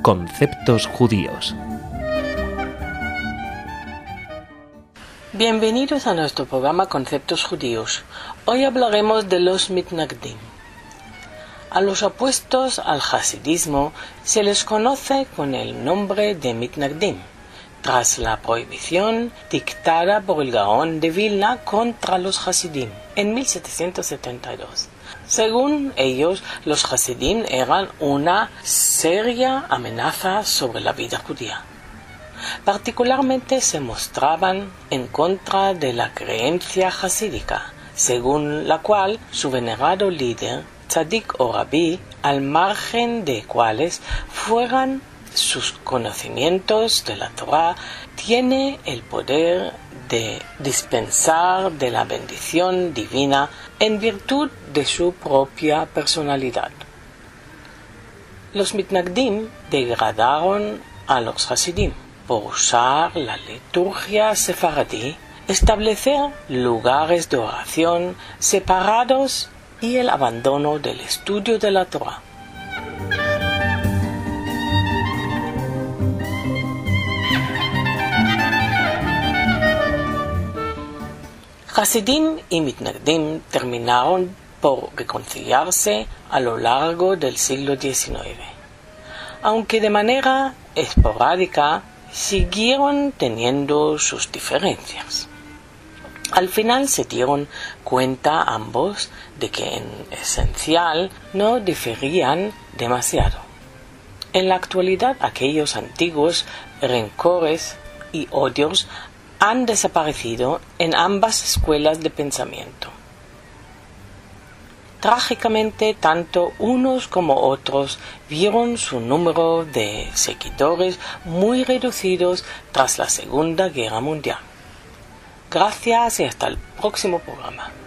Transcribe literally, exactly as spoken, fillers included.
Conceptos judíos. Bienvenidos a nuestro programa Conceptos judíos. Hoy hablaremos de los mitnagdim. A los opuestos al hasidismo se les conoce con el nombre de mitnagdim, tras la prohibición dictada por el Gaón de Vilna contra los hasidim en mil setecientos setenta y dos. Según ellos, los hasidim eran una seria amenaza sobre la vida judía. Particularmente se mostraban en contra de la creencia hasídica, según la cual su venerado líder, tzadik o rabí, al margen de cuales fueran sus conocimientos de la Torá, tiene el poder de dispensar de la bendición divina en virtud de su propia personalidad. Los mitnagdim degradaron a los hasidim por usar la liturgia sefaradí, establecer lugares de oración separados y el abandono del estudio de la Torá. Hasidim y mitnagdim terminaron por reconciliarse a lo largo del siglo diecinueve, aunque de manera esporádica siguieron teniendo sus diferencias. Al final se dieron cuenta ambos de que en esencial no diferían demasiado. En la actualidad aquellos antiguos rencores y odios han desaparecido en ambas escuelas de pensamiento. Trágicamente, tanto unos como otros vieron su número de seguidores muy reducidos tras la Segunda Guerra Mundial. Gracias y hasta el próximo programa.